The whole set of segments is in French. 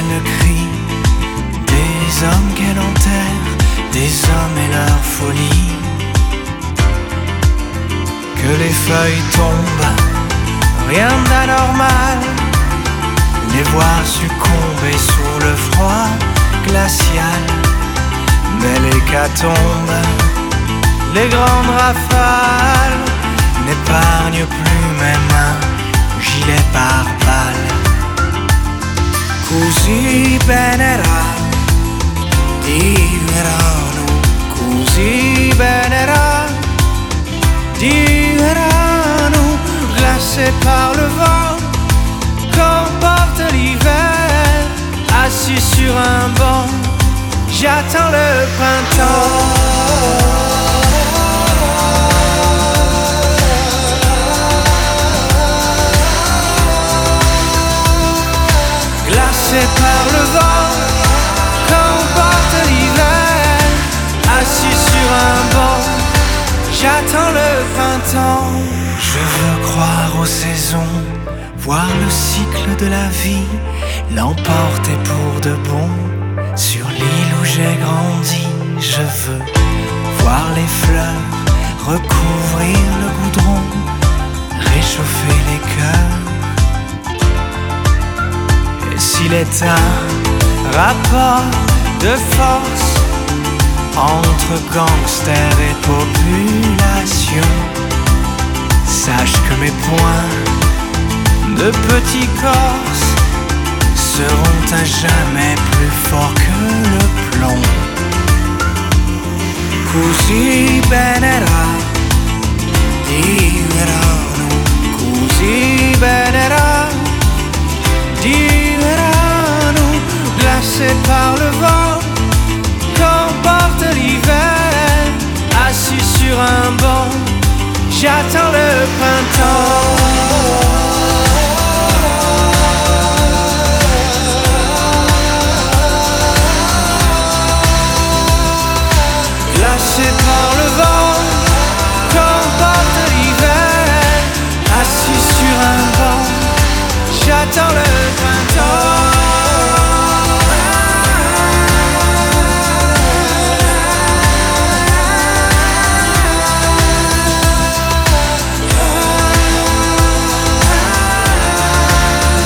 le cri des hommes qu'elle enterre, des hommes et leur folie. Que les feuilles tombent, rien d'anormal, les voir succomber sous le froid glacial. Mais l'hécatombe, les grandes rafales n'épargnent plus même un gilet pare-balles. Così bene era, diverano, così bene era, diverano, glacés par le vent, qu'emporte l'hiver, assis sur un banc, j'attends le printemps. Glacé par le vent, qu'emporte l'hiver, assis sur un banc, j'attends le printemps. Je veux croire aux saisons, voir le cycle de la vie, l'emporter pour de bon. Sur l'île où j'ai grandi, je veux voir les fleurs recouvrir le goudron, réchauffer les cœurs. S'il est un rapport de force entre gangsters et population, sache que mes poings de petit corse seront à jamais plus forts que le plomb. Così bene era, diverano, così bene era, diverano, glacés par le vent, qu'emporte l'hiver, assis sur un banc, j'attends le printemps. Glacés par le vent, qu'emporte l'hiver, assis sur un banc, j'attends le printemps.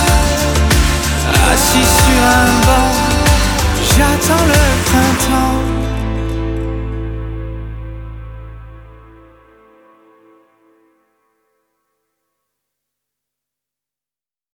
Assis sur un banc, j'attends le printemps.